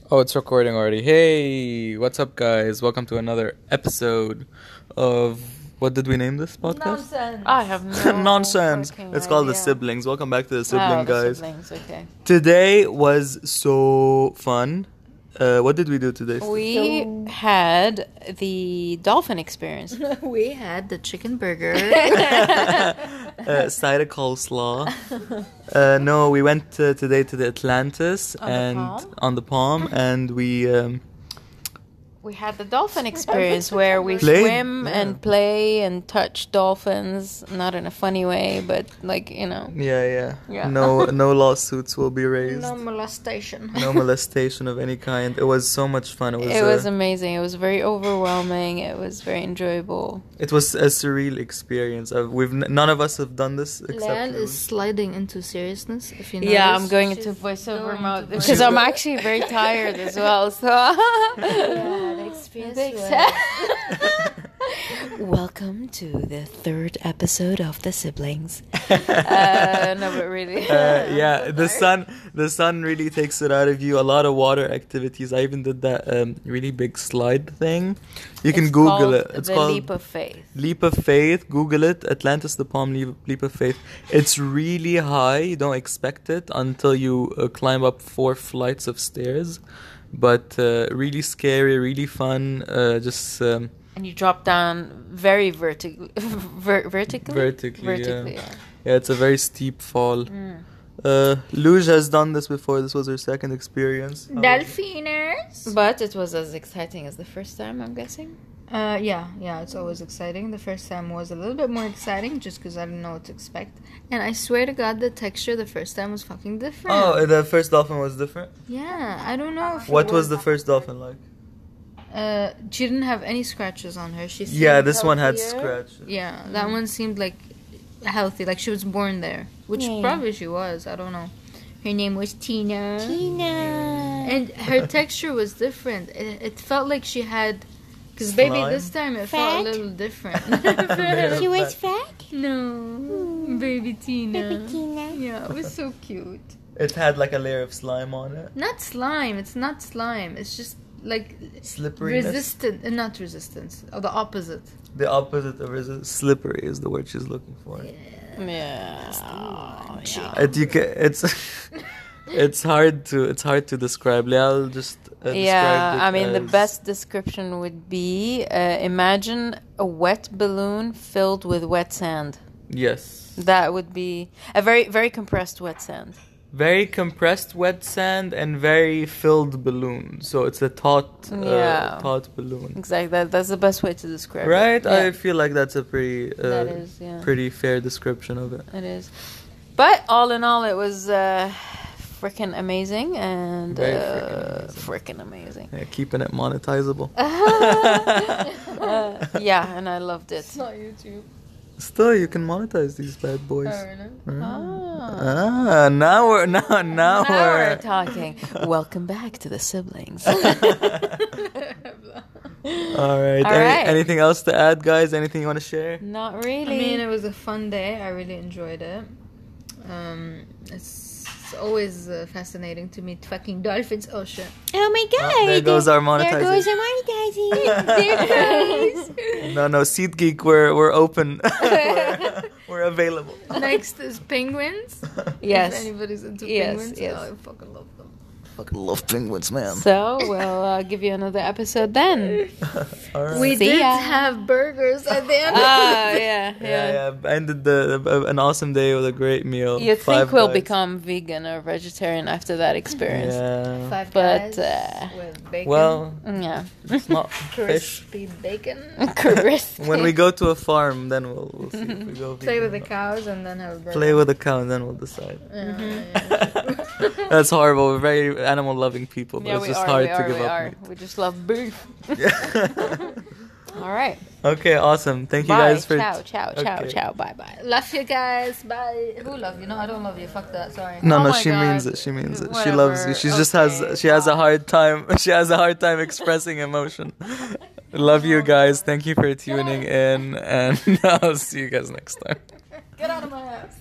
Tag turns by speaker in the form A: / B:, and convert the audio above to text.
A: Oh, it's recording already. Hey, what's up, guys? Welcome to another episode of... What did we name this podcast?
B: Nonsense.
C: I have no
A: Nonsense.
C: fucking
A: It's called The
C: idea.
A: Siblings. Welcome back to The
C: Oh,
A: Sibling,
C: the
A: guys.
C: siblings, okay.
A: Today was so fun. What did we do today?
C: We had the dolphin experience.
B: We had the chicken burger.
A: Side of coleslaw. No, we went today to the Atlantis on the Palm, and
C: We had the dolphin experience where we
A: Played?
C: swim
A: Yeah.
C: and play and touch dolphins, not in a funny way, but like, you know.
A: yeah.
C: Yeah.
A: No lawsuits will be raised.
B: No molestation.
A: No molestation of any kind. It was so much fun.
C: It was amazing. It was very overwhelming. It was very enjoyable.
A: It was a surreal experience. None of us have done this except
B: Leanne
A: Lou.
B: is sliding into seriousness. If you
C: Yeah,
B: notice.
C: I'm going
B: She's
C: into voiceover
B: going
C: mode
B: into
C: because
A: voiceover.
C: I'm actually very tired as well. So
B: Yeah, the experience
C: welcome to the third episode of The Siblings. No, but really.
A: Yeah, the sun really takes it out of you. A lot of water activities. I even did that really big slide thing. You can
C: It's
A: Google
C: called
A: it. It's
C: the
A: called
C: Leap of Faith.
A: Leap of Faith. Google it. Atlantis, the Palm, Leap of Faith. It's really high. You don't expect it until you climb up 4 flights of stairs. But really scary, really fun.
C: And you drop down very vertically.
A: Vertically,
C: yeah.
A: Yeah, it's a very steep fall. Luge has done this before. This was her second experience.
B: Delphiners.
C: But it was as exciting as the first time, I'm guessing.
B: Yeah, it's always exciting. The first time was a little bit more exciting just because I didn't know what to expect. And I swear to God, the texture the first time was fucking different.
A: Oh, the first dolphin was different?
B: Yeah, I don't know if
A: What was the first dolphin like?
B: she didn't have any scratches on her. She seemed
A: Yeah, this one had
B: healthier.
A: scratches.
B: Yeah, that one seemed like healthy, like she was born there, which
C: Yeah.
B: probably she was. I don't know. Her name was Tina.
C: Tina.
B: And her texture was different. It felt like she had, because baby,
A: Slime?
B: this time it felt
C: Fat?
B: a little different.
A: She was
C: fat?
B: No, baby Tina.
C: Tina.
B: Yeah, it was so cute.
A: It had like a layer of slime on it.
B: Not slime. It's not slime. It's just like
A: Slippery.
B: not resistance. Or the opposite.
A: The opposite of slippery is the word she's looking for.
C: Yeah.
A: It's hard to describe. I'll just describe it
C: I mean, the
A: as-
C: best description would be imagine a wet balloon filled with wet sand.
A: Yes.
C: That would be a very, very compressed wet sand.
A: Very compressed wet sand and very filled balloon. So it's a taut balloon.
C: Exactly. That's the best way to describe it.
A: Right?
C: Yeah,
A: I feel like that's a pretty
C: that is, yeah.
A: pretty fair description of it.
C: It is. But all in all, it was freaking amazing and
A: Very
C: freaking amazing.
A: Yeah, keeping it monetizable.
C: Yeah, and I loved it.
B: It's not YouTube.
A: Still, you can monetize these bad boys.
C: Ah.
A: Now we're
C: Now we're talking. Welcome back to The Siblings.
A: All right.
C: All right.
A: Anything else to add, guys? Anything you want to share?
C: Not really.
B: I mean, it was a fun day. I really enjoyed it. It's always fascinating to meet fucking dolphins. Oh shit!
C: Oh my god!
A: There goes our monetization.
C: There goes our monetizing.
A: No, SeatGeek, we're open. we're available.
B: Next is penguins.
C: Yes.
B: If anybody's into
C: Yes,
B: penguins,
C: yes.
B: I fucking love them.
A: Fucking love penguins, man.
C: So we'll give you another episode then.
A: All right.
B: We
C: See
B: did
C: ya.
B: have burgers at the end.
C: Oh yeah.
A: Yeah. Ended an awesome day with a great meal.
C: You'd think
A: Five
C: we'll
A: Guys.
C: become vegan or vegetarian after that experience.
A: Yeah.
B: Five
C: But,
B: guys with bacon.
A: Well,
C: Yeah.
A: it's not fish.
B: crispy bacon.
C: Crispy.
A: When we go to a farm, then we'll see if we go
B: Play with the
A: vegan.
B: cows and then have a burger.
A: Play with a cow, and then we'll decide.
B: Yeah.
A: That's horrible. We're very animal-loving people, but
C: Yeah,
A: it's
C: we
A: just
C: are.
A: hard
C: We
A: to
C: are.
A: give
C: We
A: up
C: are.
A: meat.
C: We just love beef. All right.
A: Okay, awesome. Thank you
C: Bye.
A: guys for
C: Ciao. Ciao. Ciao.
A: Okay.
C: Ciao. Bye. Bye.
B: Love you guys. Bye. Who love you? No, I don't love you. Fuck that. Sorry.
A: No,
C: Oh
A: no,
C: my
A: she
C: God.
A: means it. She means it. She
C: Whatever.
A: loves you. She just has a hard time. She has a hard time expressing emotion. Love you guys. Thank you for tuning in, and I'll see you guys next time.
B: Get out of my house.